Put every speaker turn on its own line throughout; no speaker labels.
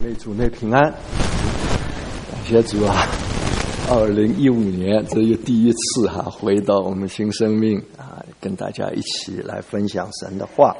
妹主内平安，感谢主啊！2015年这又第一次回到我们新生命跟大家一起来分享神的话。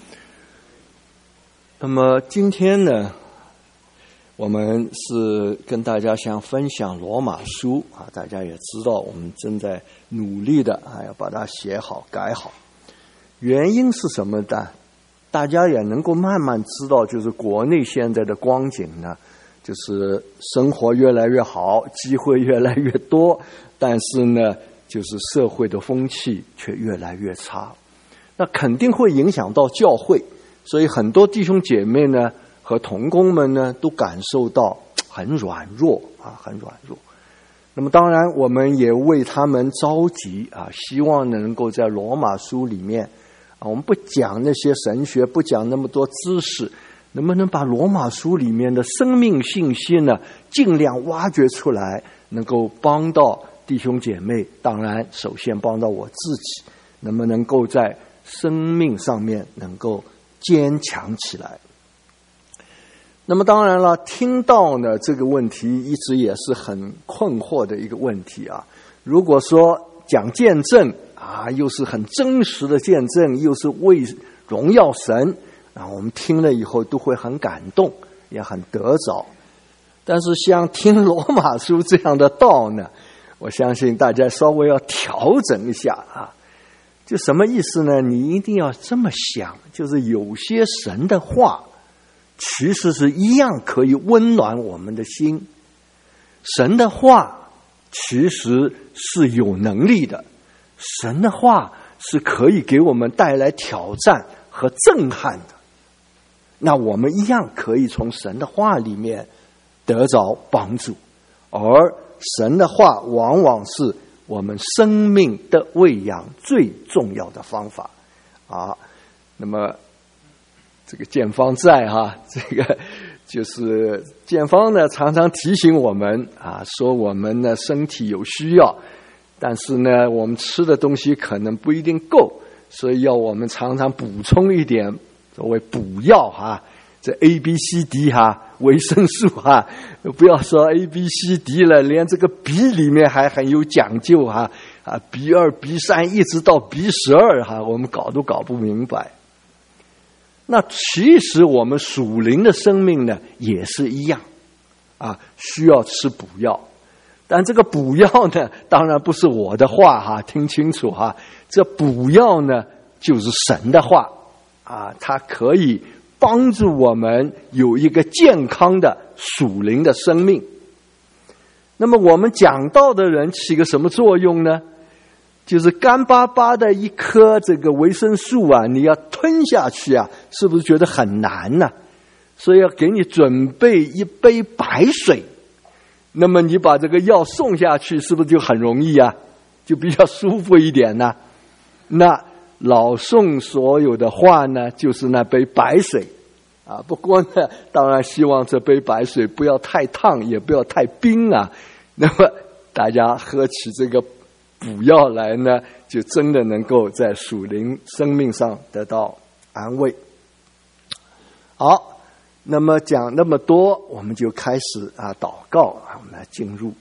那么今天呢，我们是跟大家想分享罗马书大家也知道，我们正在努力的要把它写好改好。原因是什么呢？大家也能够慢慢知道，就是国内现在的光景呢，就是生活越来越好，机会越来越多，但是呢，就是社会的风气却越来越差。那肯定会影响到教会，所以很多弟兄姐妹呢和同工们呢都感受到很软弱很软弱。那么当然我们也为他们着急希望能够在罗马书里面我们不讲那些神学，不讲那么多知识，能不能把罗马书里面的生命信息呢尽量挖掘出来，能够帮到弟兄姐妹，当然首先帮到我自己，能不能够在生命上面能够坚强起来。那么当然了，听到呢这个问题一直也是很困惑的一个问题如果说讲见证又是很真实的见证，又是为荣耀神我们听了以后都会很感动，也很得着。但是像听罗马书这样的道呢，我相信大家稍微要调整一下就什么意思呢？你一定要这么想，就是有些神的话其实是一样可以温暖我们的心。神的话其实是有能力的，神的话是可以给我们带来挑战和震撼的。那我们一样可以从神的话里面得着帮助，而神的话往往是我们生命的喂养最重要的方法那么这个建方在这个就是建方呢常常提醒我们说我们呢身体有需要，但是呢我们吃的东西可能不一定够，所以要我们常常补充一点所谓补药这 ABCD 维生素不要说 ABCD 了，连这个 B 里面还很有讲究B2 B3 一直到 B12 我们搞都搞不明白。那其实我们属灵的生命呢也是一样需要吃补药。但这个补药呢当然不是我的话听清楚这补药呢就是神的话它可以帮助我们有一个健康的属灵的生命。那么我们讲道的人起个什么作用呢？就是干巴巴的一颗这个维生素你要吞下去是不是觉得很难呢？所以要给你准备一杯白水，那么你把这个药送下去是不是就很容易就比较舒服一点呢？那老宋所有的话呢就是那杯白水不过呢当然希望这杯白水不要太烫，也不要太冰那么大家喝起这个补药来呢，就真的能够在属灵生命上得到安慰。好，那么讲那么多，我们就开始祷告我们来进入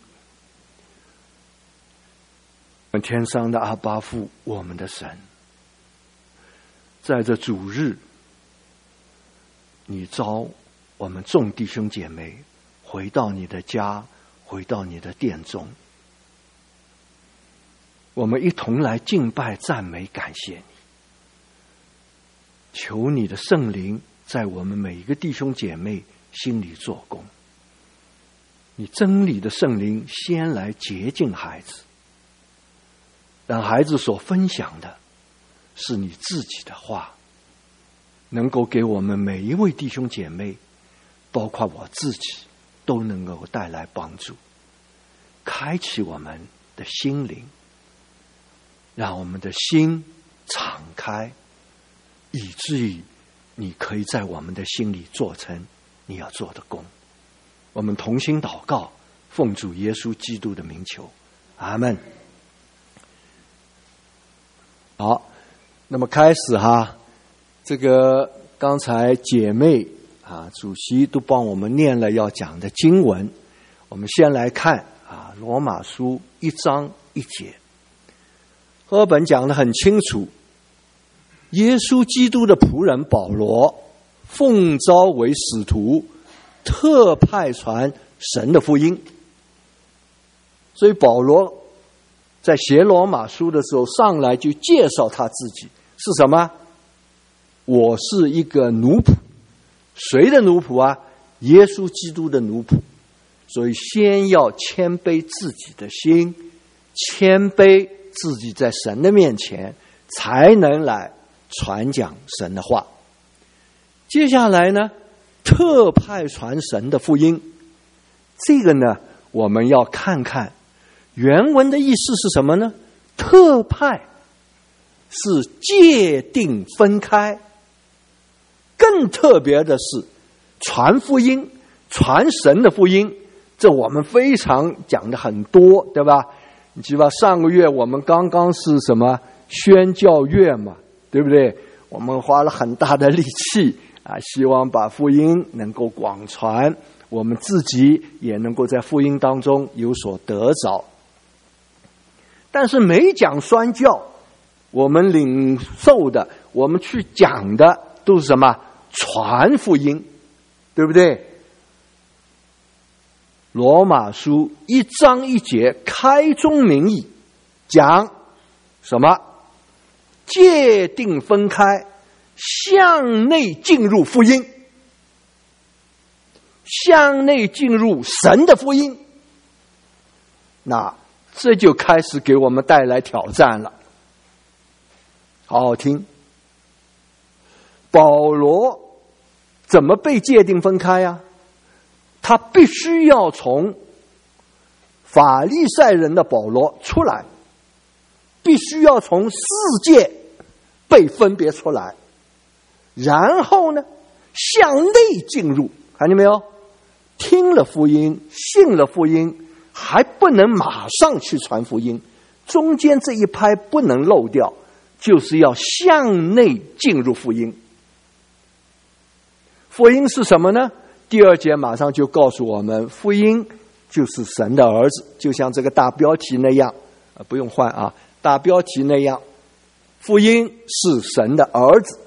天上的阿爸父，我们的神，在这主日你召我们众弟兄姐妹回到你的家，回到你的殿中，我们一同来敬拜赞美感谢你。求你的圣灵在我们每一个弟兄姐妹心里做工，你真理的圣灵先来洁净孩子，让孩子所分享的是你自己的话，能够给我们每一位弟兄姐妹，包括我自己，都能够带来帮助，开启我们的心灵，让我们的心敞开，以至于你可以在我们的心里做成你要做的工。我们同心祷告，奉主耶稣基督的名求，阿们。好，那么开始这个刚才姐妹主席都帮我们念了要讲的经文。我们先来看罗马书1章1节。赫本讲得很清楚，耶稣基督的仆人保罗奉召为使徒，特派传神的福音。所以保罗在写罗马书的时候，上来就介绍他自己是什么？我是一个奴仆。谁的奴仆啊？耶稣基督的奴仆。所以先要谦卑自己的心，谦卑自己在神的面前，才能来传讲神的话。接下来呢，特派传神的福音。这个呢，我们要看看原文的意思是什么呢？特派是界定分开，更特别的是传福音，传神的福音，这我们非常讲的很多，对吧？你记得上个月我们刚刚是什么宣教月嘛，对不对？我们花了很大的力气希望把福音能够广传，我们自己也能够在福音当中有所得着。但是没讲宣教，我们领受的，我们去讲的都是什么？传福音，对不对？罗马书1章1节开宗明义讲什么？界定分开，向内进入福音，向内进入神的福音。那这就开始给我们带来挑战了。好好听，保罗怎么被界定分开呀？他必须要从法利赛人的保罗出来，必须要从世界被分别出来，然后呢，向内进入。看见没有？听了福音，信了福音，还不能马上去传福音，中间这一拍不能漏掉，就是要向内进入福音。福音是什么呢？第2节马上就告诉我们，福音就是神的儿子，就像这个大标题那样，不用换大标题那样，福音是神的儿子。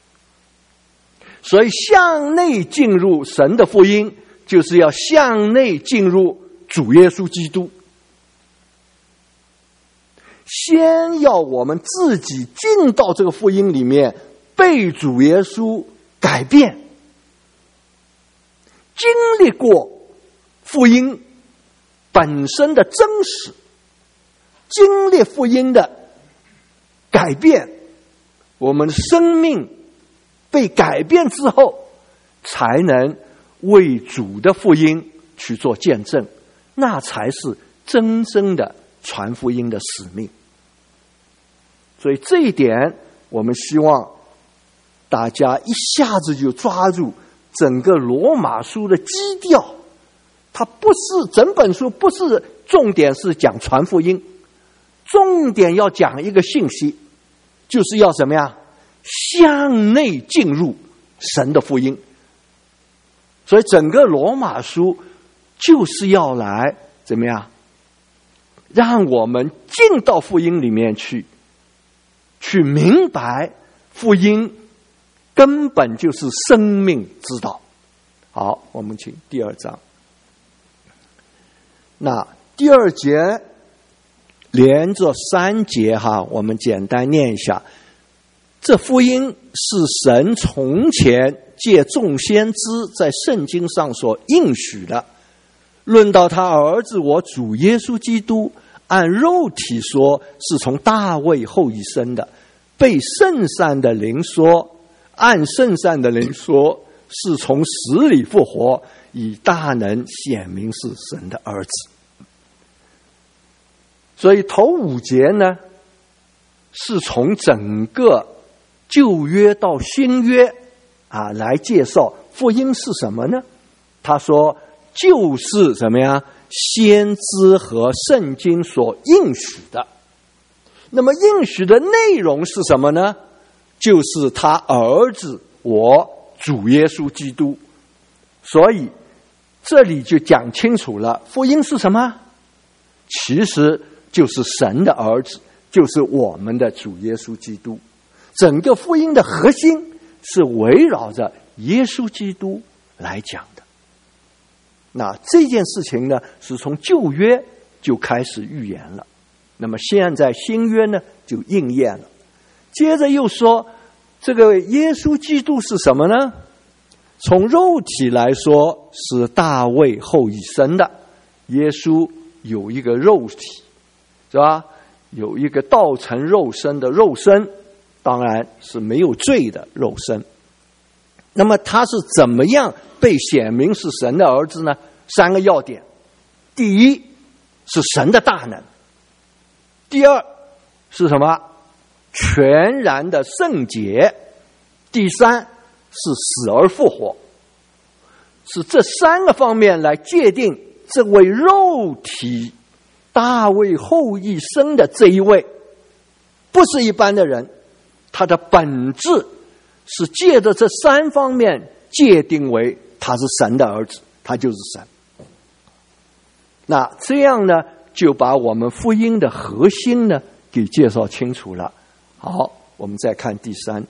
所以向内进入神的福音，就是要向内进入主耶稣基督。先要我们自己进到这个福音里面，被主耶稣改变，经历过福音本身的真实，经历福音的改变，我们的生命被改变之后，才能为主的福音去做见证，那才是真正的传福音的使命。所以这一点我们希望大家一下子就抓住整个罗马书的基调。它不是整本书，不是重点是讲传福音，重点要讲一个信息，就是要什么呀？向内进入神的福音。所以整个罗马书就是要来怎么样，让我们进到福音里面去明白福音根本就是生命之道。好，我们请第2章。那第2节连着3节我们简单念一下。这福音是神从前借众先知在圣经上所应许的，论到他儿子我主耶稣基督，按肉体说是从大卫后裔生的，被圣善的灵说，按圣善的灵说是从死里复活，以大能显明是神的儿子。所以头5节呢，是从整个旧约到新约来介绍福音是什么呢？他说就是什么呀？先知和圣经所应许的。那么应许的内容是什么呢？就是他儿子我主耶稣基督所以这里就讲清楚了，福音是什么？其实就是神的儿子，就是我们的主耶稣基督。整个福音的核心是围绕着耶稣基督来讲的。那这件事情呢，是从旧约就开始预言了，那么现在新约呢就应验了。接着又说，这个耶稣基督是什么呢？从肉体来说是大卫后裔生的，耶稣有一个肉体，是吧？有一个道成肉身的肉身，当然是没有罪的肉身。那么他是怎么样被显明是神的儿子呢？3个要点。第一是神的大能，第二是什么？全然的圣洁，第三是死而复活。是这3个方面来界定这位肉体大卫后裔生的这一位不是一般的人，他的本质是借着这3方面界定为他是神的儿子，他就是神。那这样呢，就把我们福音的核心呢给介绍清楚了。好，我们再看第3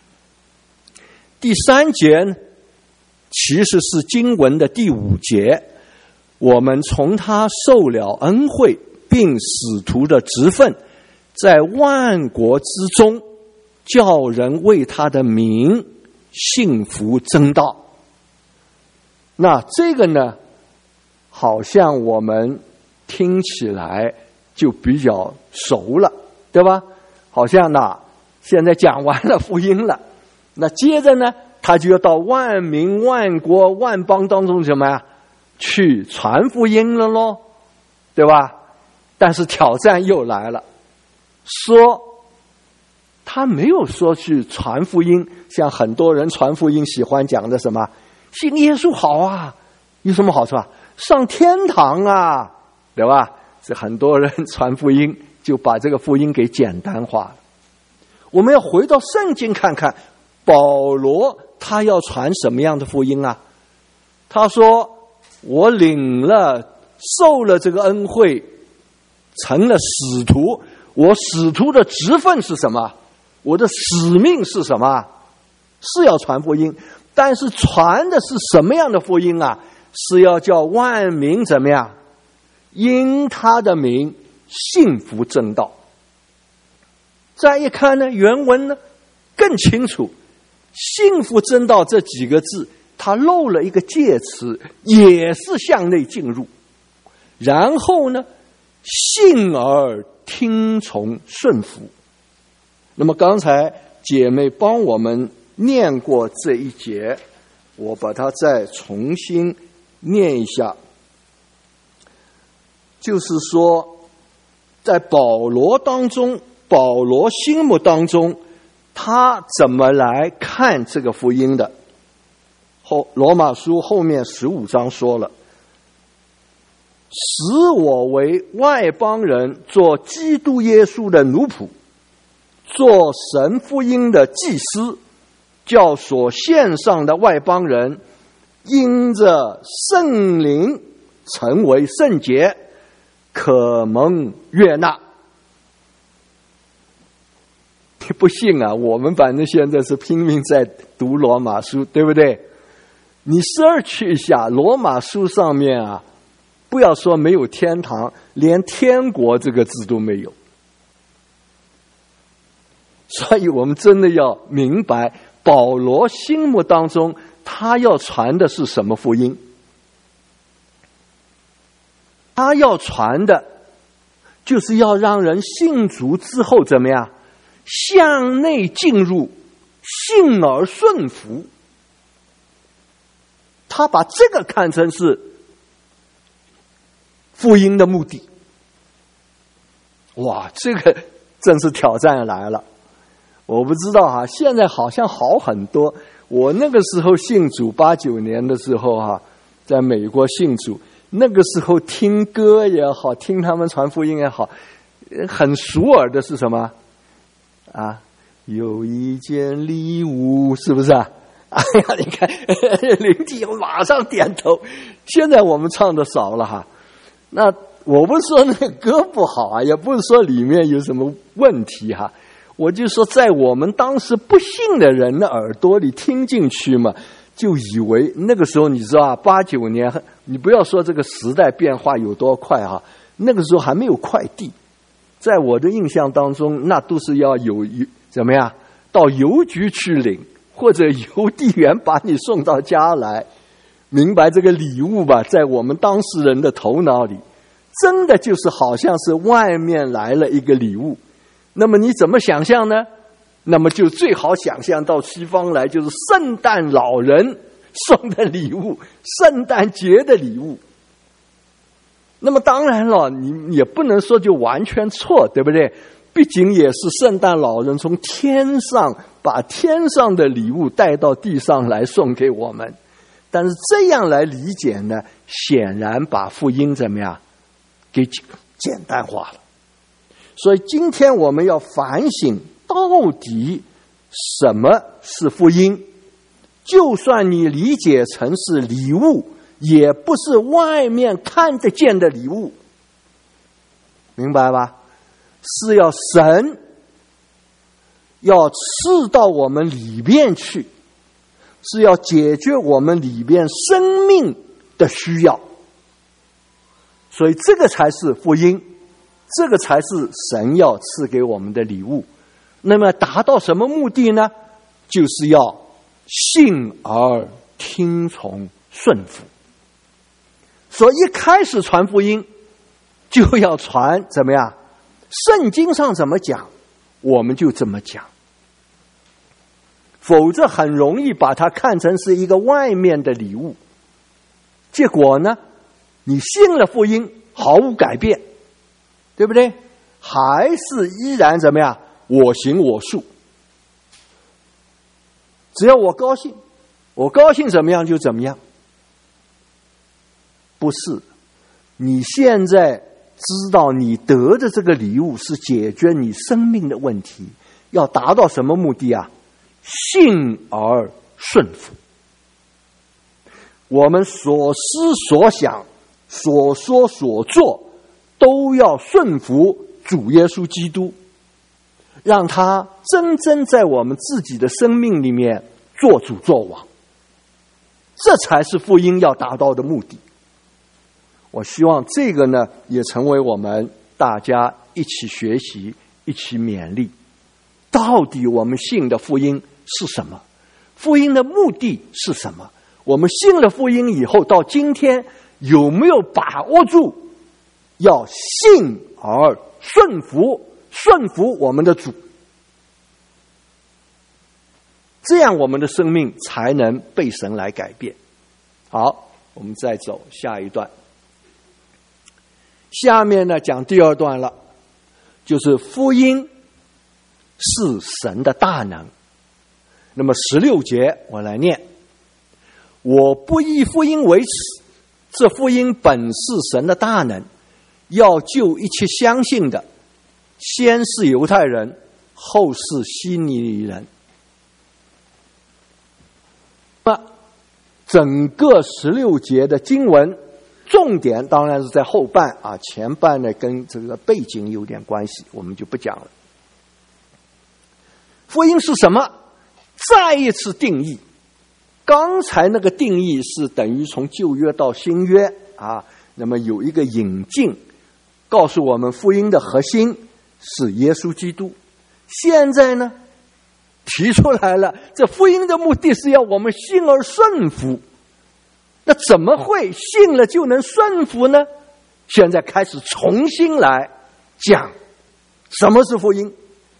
节，其实是经文的第5节。我们从他受了恩惠，并使徒的职分，在万国之中，叫人为他的名信服真道。那这个呢，好像我们听起来就比较熟了，对吧？好像呢，现在讲完了福音了，那接着呢，他就要到万民、万国、万邦当中什么呀？去传福音了咯，对吧？但是挑战又来了，说他没有说去传福音，像很多人传福音喜欢讲的什么信耶稣好啊，有什么好处啊？上天堂啊，对吧？是很多人传福音就把这个福音给简单化了。我们要回到圣经看看，保罗他要传什么样的福音啊？他说我受了这个恩惠，成了使徒。我使徒的职分是什么？我的使命是什么？是要传福音，但是传的是什么样的福音啊？是要叫万民怎么样？因他的名信服真道。再一看呢，原文呢更清楚，信服真道这几个字他漏了一个介词，也是向内进入。然后呢，信而听从顺服。那么刚才姐妹帮我们念过这一节，我把它再重新念一下。就是说，在保罗心目当中，他怎么来看这个福音的？罗马书后面15章说了，使我为外邦人做基督耶稣的奴仆，做神福音的祭司，叫所献上的外邦人因着圣灵成为圣洁，可蒙悦纳。你不信啊？我们反正现在是拼命在读罗马书，对不对？你search一下罗马书上面啊，不要说没有天堂，连天国这个字都没有。所以我们真的要明白，保罗心目当中他要传的是什么福音？他要传的就是要让人信主之后怎么样？向内进入，信而顺服。他把这个看成是福音的目的。哇，这个真是挑战来了。我不知道啊，现在好像好很多。我那个时候信主89年的时候啊，在美国信主，那个时候听歌也好，听他们传福音也好，很熟耳的是什么啊？有一件礼物，是不是啊？ 哎呀，你看灵弟马上点头。现在我们唱的少了哈。那我不是说那歌不好啊，也不是说里面有什么问题哈，我就说在我们当时不信的人的耳朵里听进去嘛，就以为那个时候你知道啊，89年，你不要说这个时代变化有多快哈，那个时候还没有快递，在我的印象当中，那都是要有怎么样，到邮局去领，或者邮递员把你送到家来。明白这个礼物吧，在我们当事人的头脑里，真的就是好像是外面来了一个礼物。那么你怎么想象呢？那么就最好想象到西方来，就是圣诞老人送的礼物，圣诞节的礼物。那么当然了，你也不能说就完全错，对不对？毕竟也是圣诞老人从天上把天上的礼物带到地上来送给我们。但是这样来理解呢，显然把福音怎么样给简单化了。所以今天我们要反省，到底什么是福音？就算你理解成是礼物，也不是外面看得见的礼物，明白吧？是要神要赐到我们里面去，是要解决我们里边生命的需要，所以这个才是福音，这个才是神要赐给我们的礼物。那么达到什么目的呢？就是要信而听从顺服。所以一开始传福音就要传怎么样？圣经上怎么讲，我们就怎么讲。否则很容易把它看成是一个外面的礼物，结果呢，你信了福音毫无改变，对不对？还是依然怎么样？我行我素，只要我高兴，我高兴怎么样就怎么样。不是，你现在知道你得的这个礼物是解决你生命的问题，要达到什么目的啊？信而顺服。我们所思所想、所说所做，都要顺服主耶稣基督，让他真正在我们自己的生命里面做主做王，这才是福音要达到的目的。我希望这个呢，也成为我们大家一起学习、一起勉励。到底我们信的福音是什么？福音的目的是什么？我们信了福音以后，到今天有没有把握住要信而顺服，顺服我们的主？这样我们的生命才能被神来改变。好，我们再走下一段。下面呢讲第二段了，就是福音是神的大能。那么16节我来念：我不以福音为耻，这福音本是神的大能，要救一切相信的，先是犹太人，后是希尼人。整个16节的经文重点当然是在后半啊，前半呢跟这个背景有点关系，我们就不讲了。福音是什么？再一次定义。刚才那个定义是等于从旧约到新约啊，那么有一个引进，告诉我们福音的核心是耶稣基督。现在呢提出来了，这福音的目的是要我们信而顺服。那怎么会信了就能顺服呢？现在开始重新来讲什么是福音，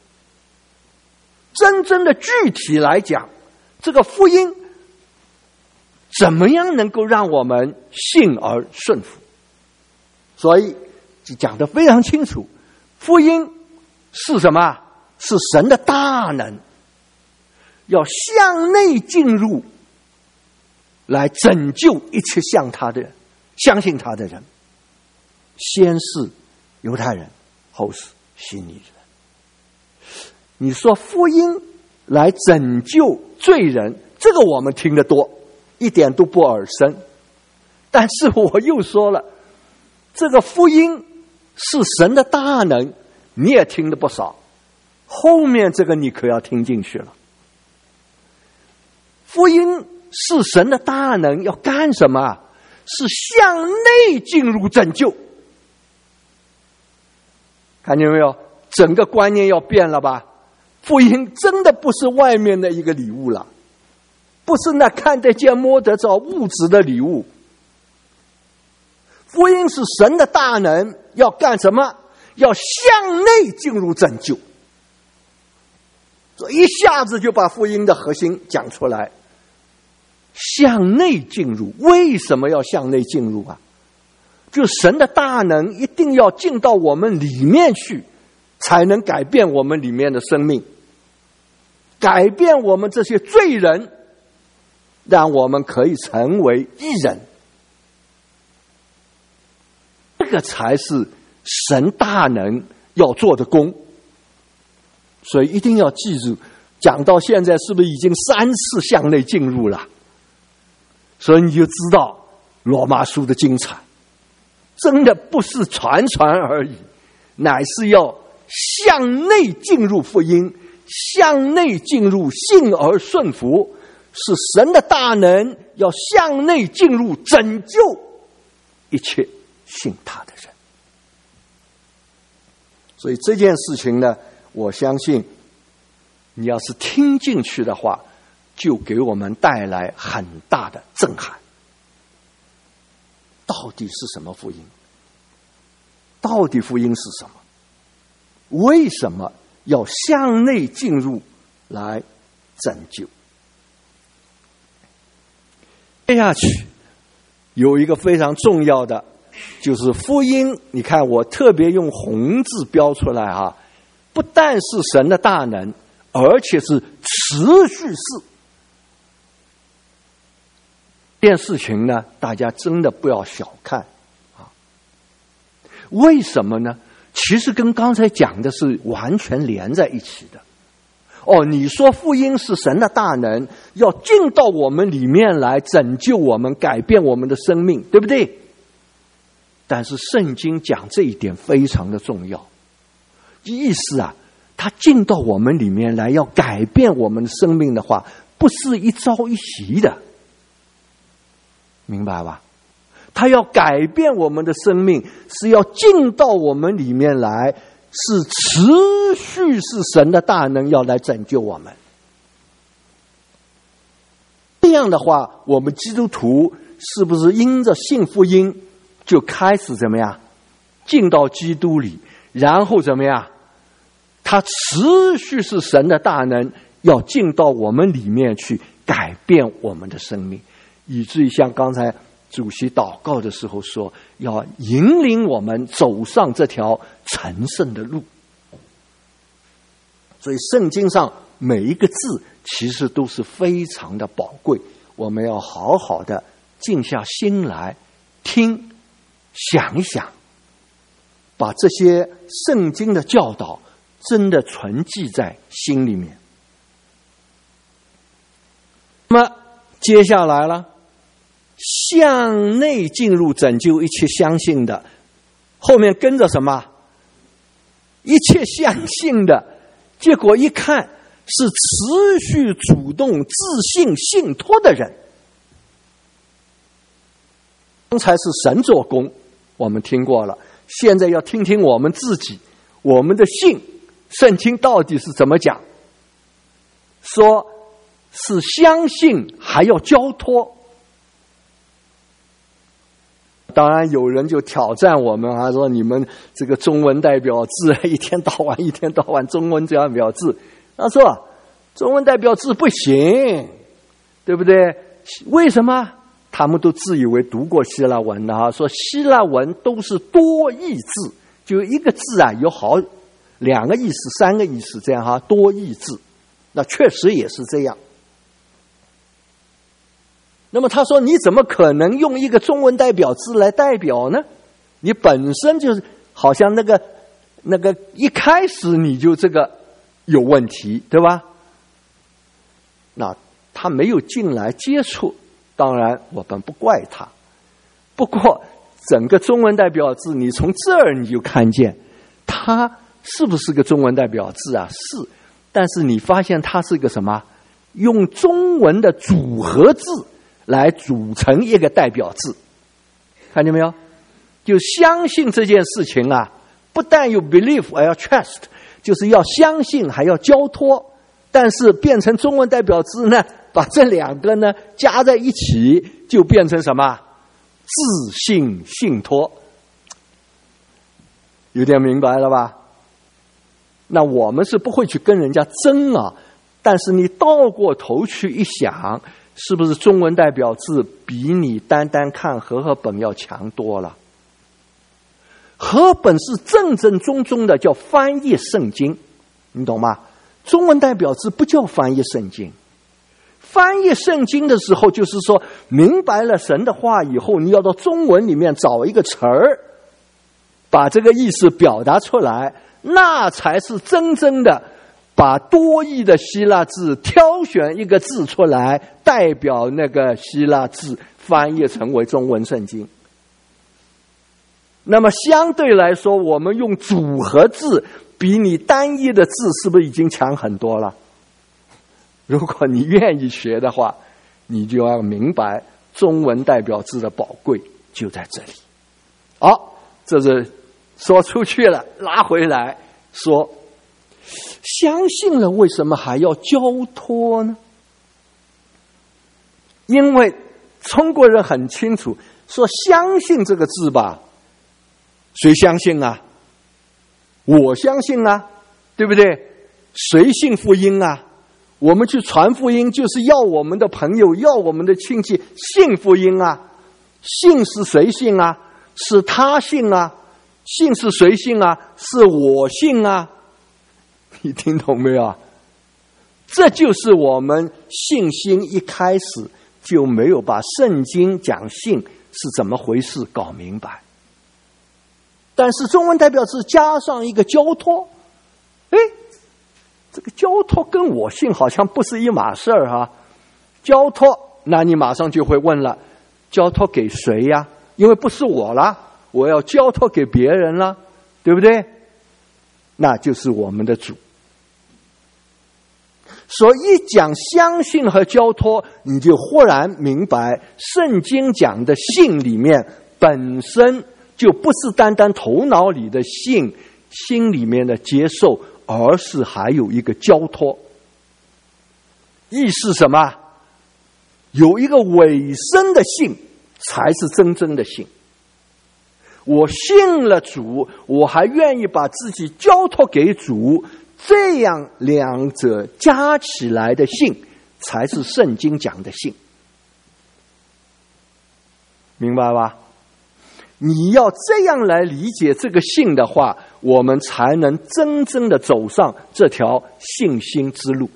真正的具体来讲，这个福音怎么样能够让我们信而顺服。所以就讲得非常清楚，福音是什么？是神的大能，要向内进入，来拯救一切向他的人、相信他的人。先是犹太人，后是希尼人。你说福音来拯救罪人， 这个我们听得多，一点都不耳生。但是我又说了，这个福音是神的大能，你也听得不少。后面这个你可要听进去了。福音是神的大能，要干什么？是向内进入拯救。看见没有？整个观念要变了吧？福音真的不是外面的一个礼物了，不是那看得见摸得着物质的礼物。福音是神的大能，要干什么？要向内进入拯救。这一下子就把福音的核心讲出来。向内进入，为什么要向内进入啊？就神的大能一定要进到我们里面去，才能改变我们里面的生命，改变我们这些罪人，让我们可以成为义人。这个才是神大能要做的工。所以一定要记住，讲到现在是不是已经3次向内进入了？所以你就知道罗马书的精彩，真的不是传而已，乃是要向内进入福音，向内进入信而顺服，是神的大能要向内进入拯救一切信他的人。所以这件事情呢，我相信你要是听进去的话，就给我们带来很大的震撼。到底是什么福音？到底福音是什么？为什么要向内进入来拯救？接下去有一个非常重要的，就是福音。你看我特别用红字标出来啊，不但是神的大能，而且是持续式。这件事情呢，大家真的不要小看啊！为什么呢？其实跟刚才讲的是完全连在一起的。哦，你说福音是神的大能，要进到我们里面来拯救我们，改变我们的生命，对不对？但是圣经讲这一点非常的重要，意思啊，它进到我们里面来，要改变我们的生命的话，不是一朝一夕的。明白吧？他要改变我们的生命，是要进到我们里面来，是持续是神的大能要来拯救我们。这样的话，我们基督徒是不是因着信福音就开始怎么样进到基督里，然后怎么样他持续是神的大能要进到我们里面去改变我们的生命，以至于像刚才主席祷告的时候说，要引领我们走上这条成圣的路。所以圣经上每一个字其实都是非常的宝贵，我们要好好的静下心来听，想一想，把这些圣经的教导真的存记在心里面。那么接下来了，向内进入拯救一切相信的，后面跟着什么？一切相信的，结果一看是持续主动自信信托的人。刚才是神做工，我们听过了，现在要听听我们自己，我们的信，圣经到底是怎么讲？说是相信还要交托。当然有人就挑战我们啊，说你们这个中文代表字一天到晚中文代表字，他说中文代表字不行，对不对？为什么？他们都自以为读过希腊文的啊，说希腊文都是多义字，就一个字啊有好2个意思3个意思这样哈，多义字。那确实也是这样。那么他说你怎么可能用一个中文代表字来代表呢？你本身就是好像那个一开始你就这个有问题，对吧？那他没有进来接触，当然我们不怪他。不过整个中文代表字，你从这儿你就看见它是不是个中文代表字啊？是，但是你发现它是个什么？用中文的组合字来组成一个代表字，看见没有？就相信这件事情啊，不但有 belief 还要 trust， 就是要相信还要交托。但是变成中文代表字呢，把这两个呢加在一起，就变成什么？自信信托。有点明白了吧？那我们是不会去跟人家争啊，但是你倒过头去一想，是不是中文代表字比你单单看和合本要强多了？和本是正正宗宗的叫翻译圣经，你懂吗？中文代表字不叫翻译圣经。翻译圣经的时候，就是说明白了神的话以后，你要到中文里面找一个词儿，把这个意思表达出来，那才是真正的把多义的希腊字挑选一个字出来，代表那个希腊字翻译成为中文圣经。那么相对来说，我们用组合字比你单一的字是不是已经强很多了？如果你愿意学的话，你就要明白中文代表字的宝贵就在这里。好，这是说出去了，拉回来说，相信了为什么还要交托呢？因为中国人很清楚，说相信这个字吧，谁相信啊？我相信啊，对不对？谁信福音啊？我们去传福音，就是要我们的朋友，要我们的亲戚信福音啊。信是谁信啊？是他信啊。信是谁信啊？是我信啊。你听懂没有？这就是我们信心一开始就没有把圣经讲信是怎么回事搞明白。但是中文代表是加上一个交托，这个交托跟我信好像不是一码事儿哈。交托，那你马上就会问了，交托给谁呀？因为不是我啦，我要交托给别人啦，对不对？那就是我们的主。所以一讲相信和交托，你就忽然明白，圣经讲的信里面本身就不是单单头脑里的信，心里面的接受，而是还有一个交托。意是什么？有一个委身的信才是真正的信。我信了主，我还愿意把自己交托给主，这样两者加起来的信才是圣经讲的信。明白吧？你要这样来理解这个信的话，我们才能真正的走上这条信心之路。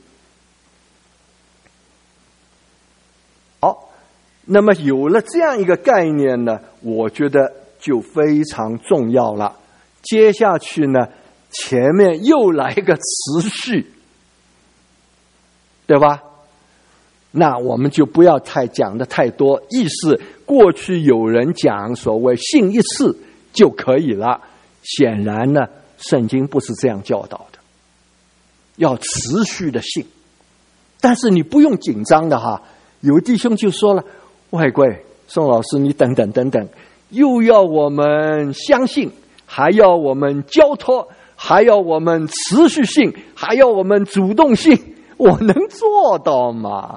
好，那么有了这样一个概念呢，我觉得就非常重要了。接下去呢，前面又来一个持续，对吧？那我们就不要讲的太多。意思，过去有人讲所谓信一次就可以了，显然呢，圣经不是这样教导的，要持续的信。但是你不用紧张的哈，有弟兄就说了，外贵宋老师你等等等等，又要我们相信，还要我们交托，还要我们持续信，还要我们主动信，我能做到吗？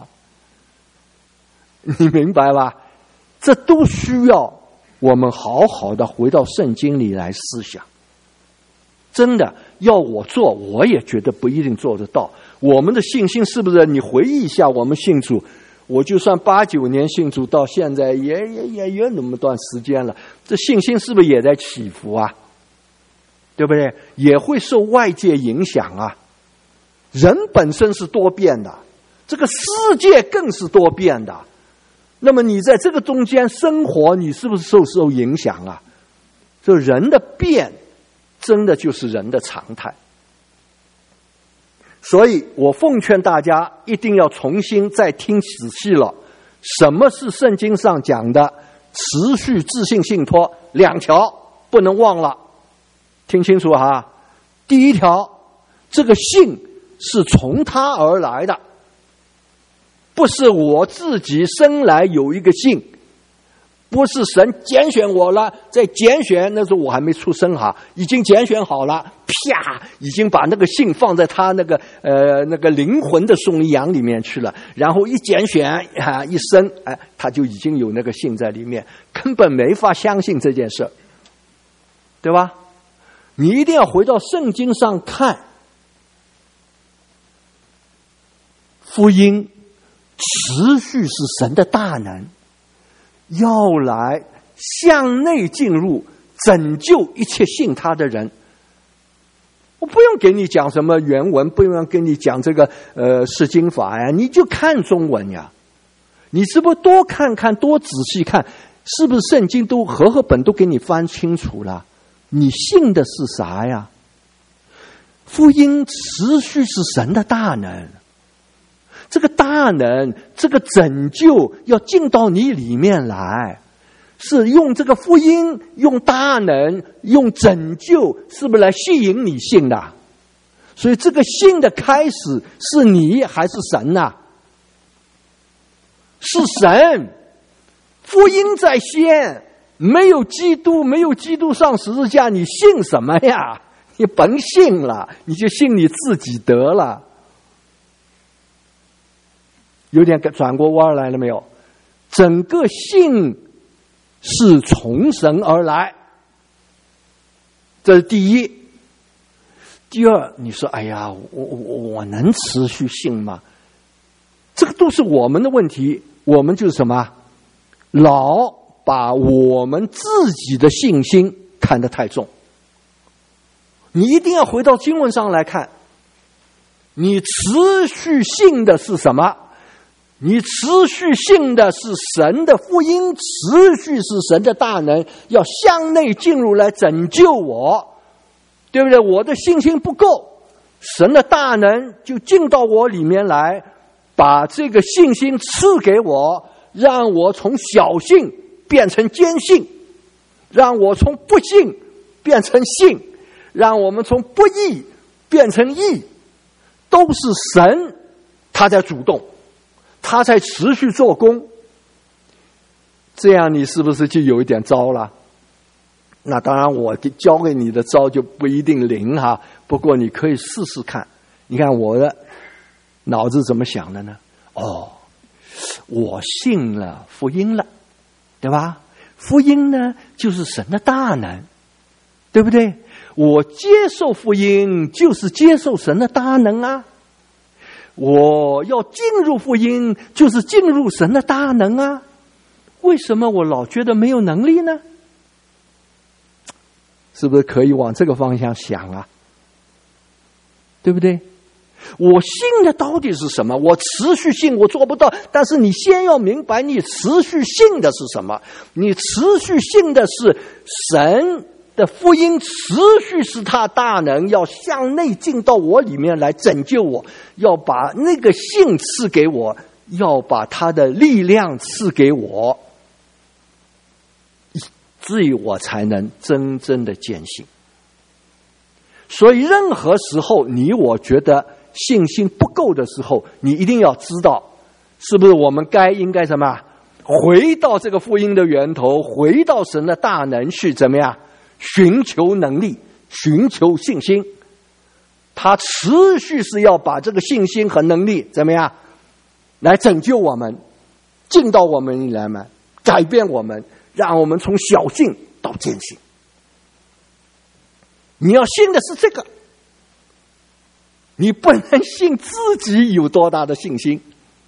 你明白吧？这都需要我们好好的回到圣经里来思想。真的要我做，我也觉得不一定做得到。我们的信心是不是？你回忆一下，我们信主，我就算8、9年信主，到现在也有那么段时间了，这信心是不是也在起伏啊？对不对？也会受外界影响啊。人本身是多变的，这个世界更是多变的。那么你在这个中间生活，你是不是受影响啊？这人的变真的就是人的常态。 所以我奉劝大家一定要重新再听仔细了，什么是圣经上讲的持续自信信托？2条不能忘了，听清楚哈。第一条，这个信是从他而来的，不是我自己生来有一个信，不是神拣选我了，在拣选那时候我还没出生哈，已经拣选好了，啪，已经把那个信放在他那个灵魂的颂扬里面去了，然后一拣选一生，他就已经有那个信在里面，根本没法相信这件事，对吧？你一定要回到圣经上看，福音持续是神的大能，要来向内进入，拯救一切信他的人。我不用给你讲什么原文，不用跟你讲这个释经法呀，你就看中文呀。你是不是多看看，多仔细看，是不是圣经都和本都给你翻清楚了？你信的是啥呀？福音持续是神的大能，这个大能，这个拯救要进到你里面来，是用这个福音，用大能，用拯救，是不是来吸引你信的？所以这个信的开始是你还是神啊？是神，福音在先，没有基督，没有基督上十字架，你信什么呀？你甭信了，你就信你自己得了。有点转过弯来了没有？整个信是从神而来，这是第一。第二，你说哎呀，我能持续信吗？这个都是我们的问题，我们就是什么？老把我们自己的信心看得太重。你一定要回到经文上来看，你持续信的是什么？你持续信的是神的福音，持续是神的大能，要向内进入来拯救我，对不对？我的信心不够，神的大能就进到我里面来，把这个信心赐给我，让我从小信变成坚信，让我从不信变成信，让我们从不义变成义，都是神他在主动，他在持续做工。这样你是不是就有一点招了？那当然我教给你的招就不一定灵哈，不过你可以试试看。你看我的脑子怎么想的呢？我信了福音了，对吧？福音呢就是神的大能，对不对？我接受福音就是接受神的大能啊，我要进入福音就是进入神的大能啊，为什么我老觉得没有能力呢？是不是可以往这个方向想啊？对不对？我信的到底是什么？我持续信我做不到，但是你先要明白你持续信的是什么。你持续信的是神的福音，持续是他大能，要向内进到我里面来拯救我，要把那个信赐给我，要把他的力量赐给我，至于我才能真正的坚信。所以任何时候你我觉得信心不够的时候，你一定要知道，是不是我们应该什么？回到这个福音的源头，回到神的大能去怎么样？寻求能力，寻求信心。他持续是要把这个信心和能力怎么样？来拯救我们，进到我们里来嘛，改变我们，让我们从小信到坚信。你要信的是这个，你不能信自己有多大的信心。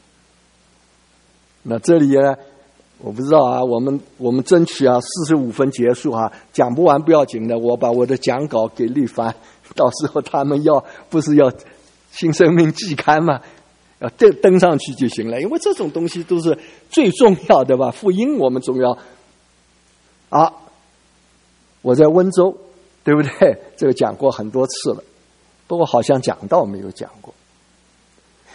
那这里呢，我不知道啊，我们争取啊45分结束啊，讲不完不要紧的，我把我的讲稿给立凡，到时候他们不是要新生命季刊嘛，要登上去就行了，因为这种东西都是最重要的吧，福音我们重要啊。我在温州，对不对？这个讲过很多次了，不过好像讲到没有讲过。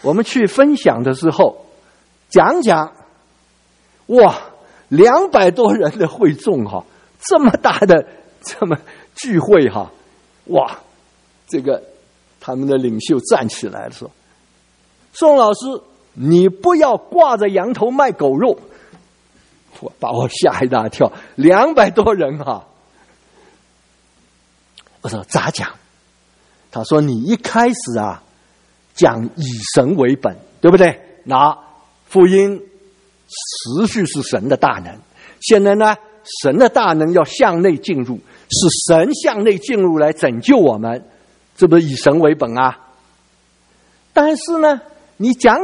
我们去分享的时候讲讲，哇，200多人的会众哈，这么大的这么聚会哈，哇，这个他们的领袖站起来说：“宋老师，你不要挂着羊头卖狗肉。”把我吓一大跳，200多人哈。我说咋讲？他说你一开始啊讲以神为本，对不对？那福音持续是神的大能，现在呢神的大能要向内进入，是神向内进入来拯救我们，这不是以神为本啊？但是呢你讲，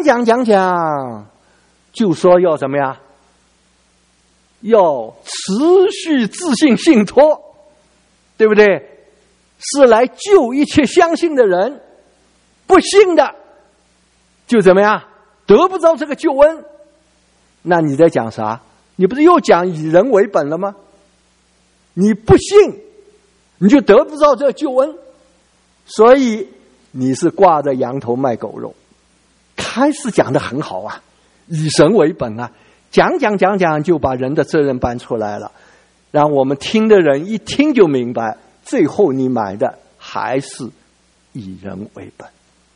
就说要什么呀？要持续自信信托，对不对？是来救一切相信的人，不信的就怎么样？得不到这个救恩。那你在讲啥？你不是又讲以人为本了吗？你不信你就得不到这个救恩，所以你是挂着羊头卖狗肉。开始讲得很好啊，以神为本啊，讲就把人的责任搬出来了，让我们听的人一听就明白，最后你买的还是以人为本。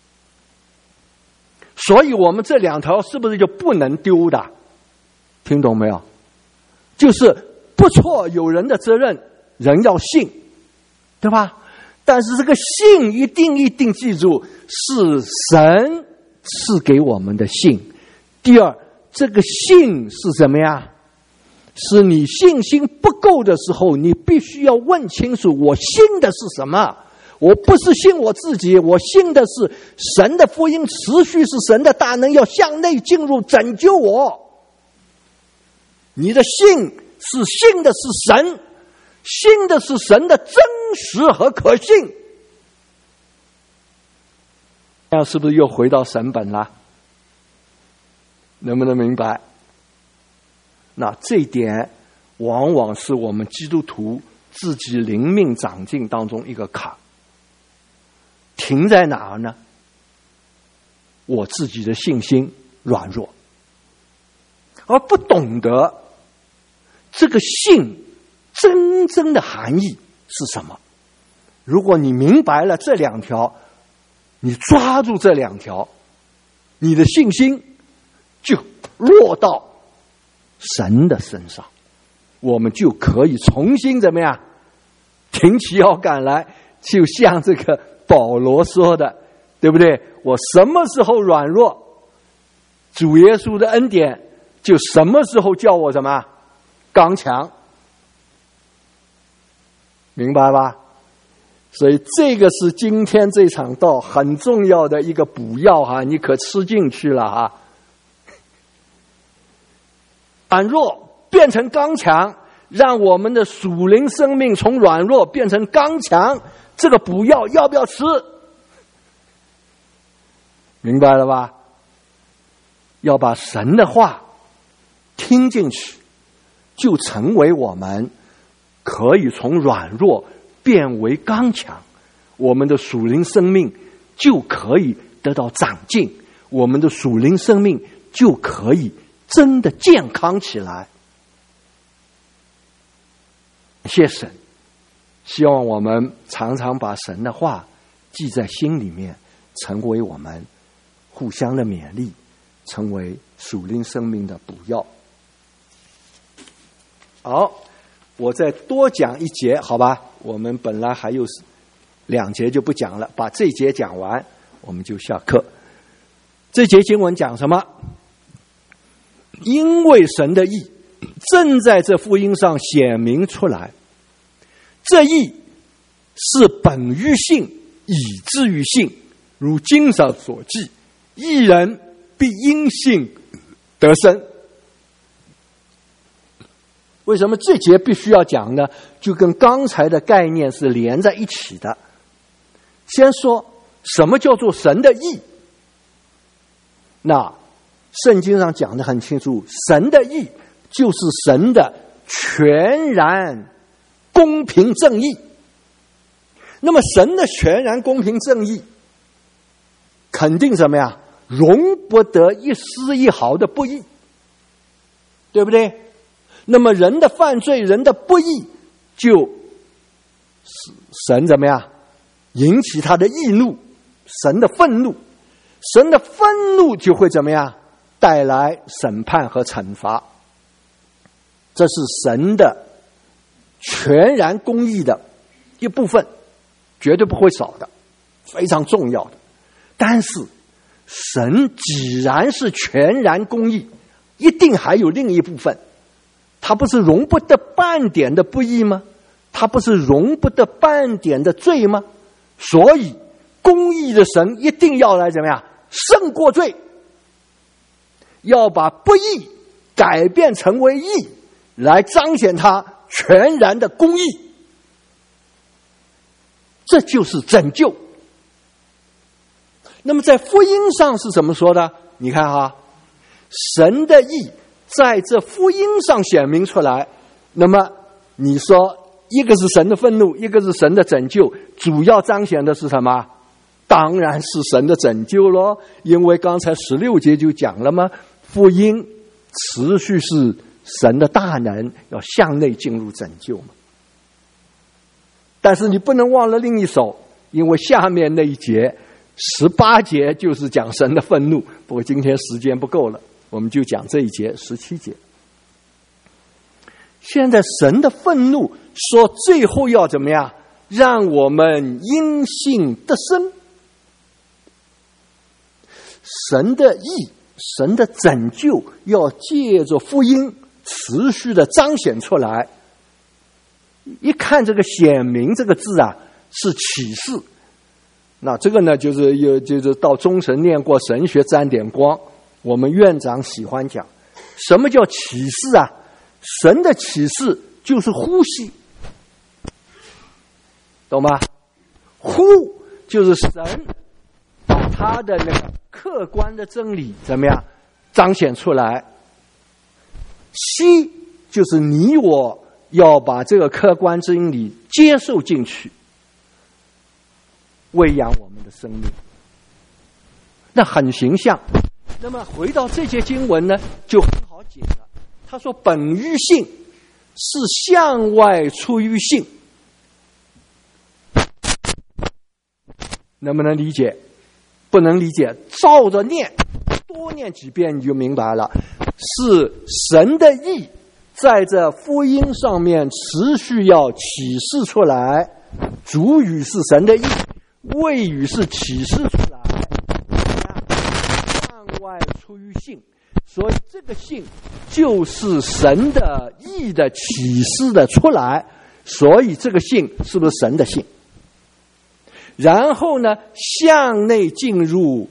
所以我们这2条是不是就不能丢的？听懂没有？就是不错，有人的责任人要信，对吧？但是这个信一定记住，是神赐给我们的信。第二，这个信是什么呀？是你信心不够的时候，你必须要问清楚，我信的是什么？我不是信我自己，我信的是神的福音，持续是神的大能要向内进入拯救我。你的信是信的是神，信的是神的真实和可信。这样是不是又回到神本了？能不能明白？那这一点往往是我们基督徒自己灵命长进当中一个坎。停在哪儿呢？我自己的信心软弱，而不懂得这个信真正的含义是什么。如果你明白了这2条，你抓住这2条，你的信心就落到神的身上，我们就可以重新怎么样？挺起腰杆来，就像这个保罗说的，对不对？我什么时候软弱，主耶稣的恩典就什么时候叫我什么？刚强。明白吧？所以这个是今天这场道很重要的一个补药哈，你可吃进去了哈。软弱变成刚强，让我们的属灵生命从软弱变成刚强，这个补药要不要吃？明白了吧？要把神的话听进去，就成为我们可以从软弱变为刚强，我们的属灵生命就可以得到长进，我们的属灵生命就可以真的健康起来。谢神，希望我们常常把神的话记在心里面，成为我们互相的勉励，成为属灵生命的补药。好，我再多讲一节，好吧？我们本来还有2节就不讲了，把这节讲完，我们就下课。这节经文讲什么？因为神的义正在这福音上显明出来，这义是本于信，以至于信，如经上所记，义人必因信得生。为什么这节必须要讲呢？就跟刚才的概念是连在一起的。先说什么叫做神的义？那圣经上讲得很清楚，神的义就是神的全然公平正义。那么神的全然公平正义肯定什么呀？ 容不得一丝一毫的不义，对不对？那么人的犯罪，人的不义，就神怎么样引起他的义怒，神的愤怒，神的愤怒就会怎么样带来审判和惩罚。这是神的全然公义的一部分，绝对不会少的，非常重要的。但是神既然是全然公义，一定还有另一部分，他不是容不得半点的不义吗？他不是容不得半点的罪吗？所以公义的神一定要来怎么样胜过罪，要把不义改变成为义，来彰显他全然的公义。这就是拯救。那么在福音上是怎么说的？你看哈，神的义在这福音上显明出来。那么你说一个是神的愤怒，一个是神的拯救，主要彰显的是什么？当然是神的拯救咯，因为刚才16节就讲了嘛，福音持续是神的大能要向内进入拯救嘛。但是你不能忘了另一手，因为下面那一节18节就是讲神的愤怒，不过今天时间不够了，我们就讲这一节17节。现在神的愤怒说最后要怎么样？让我们因信得生。神的义，神的拯救要借着福音持续的彰显出来。一看这个显明这个字啊，是启示。那这个呢，就是到中神念过神学沾点光，我们院长喜欢讲，什么叫启示啊？神的启示就是呼吸，懂吗？呼就是神把他的那个客观的真理怎么样彰显出来，吸就是你我要把这个客观真理接受进去，喂养我们的生命。那很形象。那么回到这节经文呢，就很好解了。他说本于性，是向外出于性。能不能理解？不能理解，照着念，多念几遍你就明白了。是神的义在这福音上面持续要启示出来，主语是神的义，谓语是启示出来，向外出于性。所以这个性就是神的义的启示的出来，所以这个性是不是神的性？然后呢，向内进入，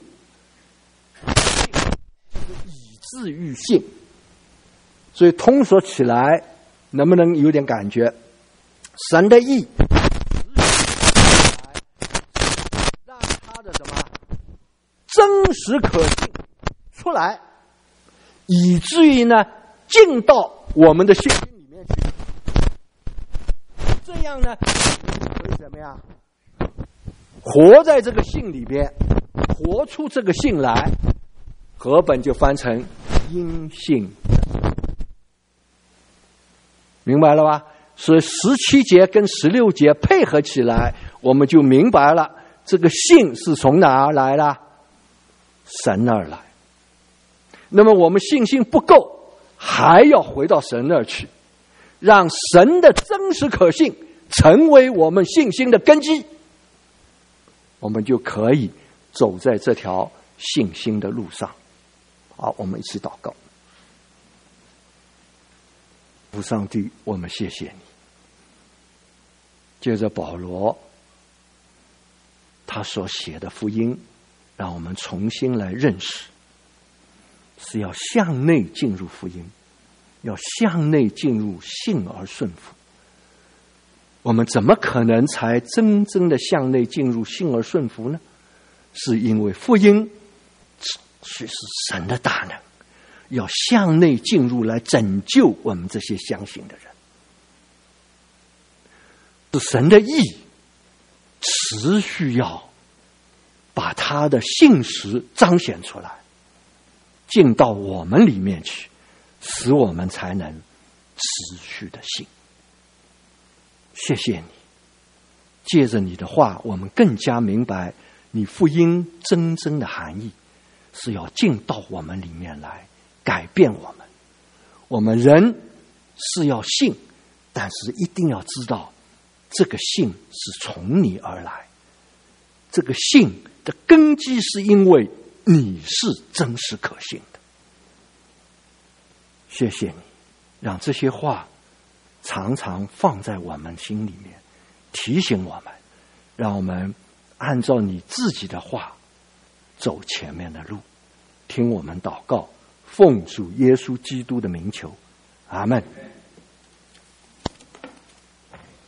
就是以至于性。所以通说起来，能不能有点感觉？神的义让他的什么真实可信出来，以至于呢进到我们的信心里面去。这样呢，可以怎么样？活在这个信里边，活出这个信来。和本就翻成因信，明白了吧？所以17节跟16节配合起来，我们就明白了，这个信是从哪儿来的？神那儿来。那么我们信心不够，还要回到神那儿去，让神的真实可信成为我们信心的根基，我们就可以走在这条信心的路上。好，我们一起祷告。父上帝，我们谢谢你。接着保罗他所写的福音，让我们重新来认识，是要向内进入福音，要向内进入信而顺服。我们怎么可能才真正的向内进入信而顺服呢？是因为福音是神的大能，要向内进入来拯救我们这些相信的人。是神的义持续要把他他的信实彰显出来，进到我们里面去，使我们才能持续的信。谢谢你，借着你的话，我们更加明白你福音真正的含义，是要进到我们里面来改变我们。我们人是要信，但是一定要知道这个信是从你而来，这个信的根基是因为你是真实可信的。谢谢你，让这些话常常放在我们心里面，提醒我们，让我们按照你自己的话走前面的路。听我们祷告，奉主耶稣基督的名求，阿们。